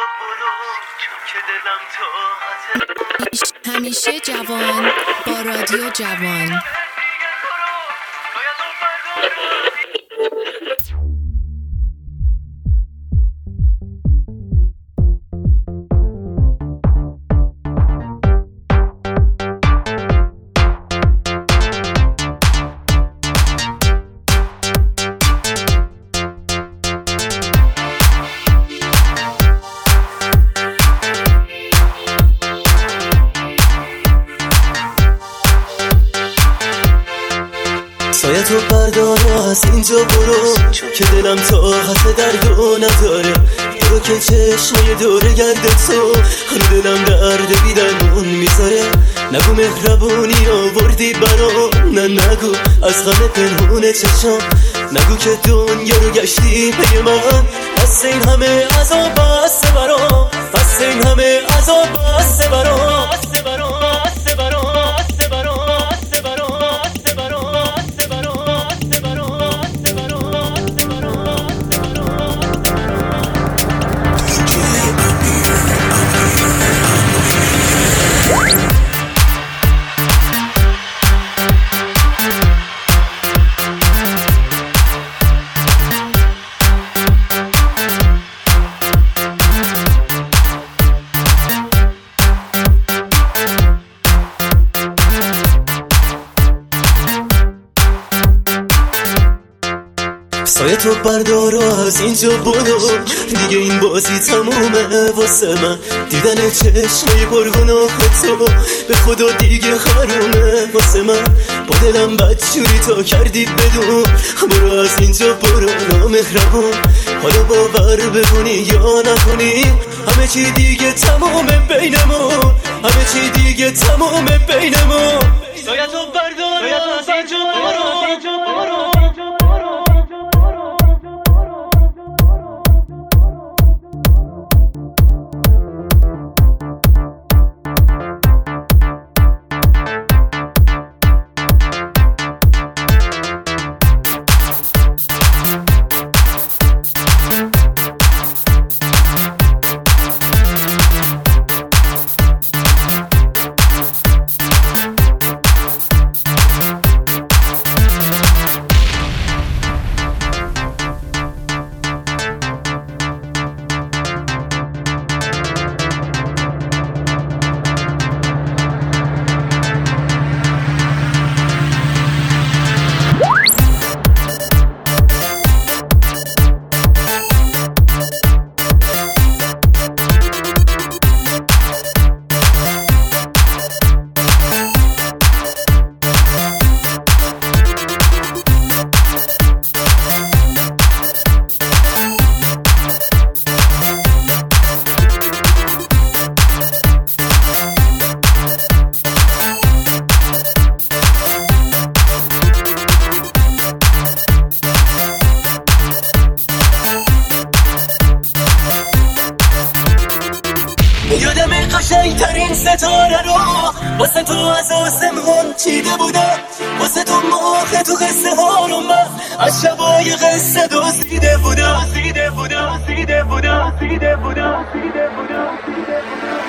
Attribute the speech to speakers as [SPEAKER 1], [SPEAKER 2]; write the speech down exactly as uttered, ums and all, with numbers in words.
[SPEAKER 1] برو چون که دلم تو
[SPEAKER 2] همیشه جوان با رادیو جوان.
[SPEAKER 3] سایه تو بردار از اینجا برو چون که دلم طاقت دردو نداره. برو که چشمای دوره گرد تو هنو دلم درد بیدرمون میذاره. نگو مهربونی آوردی برام، نه نگو از غم پنهون چشام. نگو که دنیا رو گشتی پی من، پس این همه عذاب بسته برام، پس این همه عذاب بسته برام. سایه تو بردار از اینجا برو، دیگه این بازی تمومه واسه من. دیدن چشمای پرگناه تو به خدا دیگه حرومه واسه من. با دلم بدجوری تا کردی بدون، برو از اینجا برو نامهربون. حالا باور بکنی یا نکنی همه چی دیگه تمومه بینمون، همه چی دیگه تمومه بینمون.
[SPEAKER 1] سایه تو بردار از اینجا برو.
[SPEAKER 3] یادم قشنگترین ستاره رو واسه تو از آسمون چیده بودم، واسه تو ماه تو قصه ها رو من از شبای قصه دزدیده بودم، دیده بودم دیده بودم دیده بودم دیده بودم دیده بودم.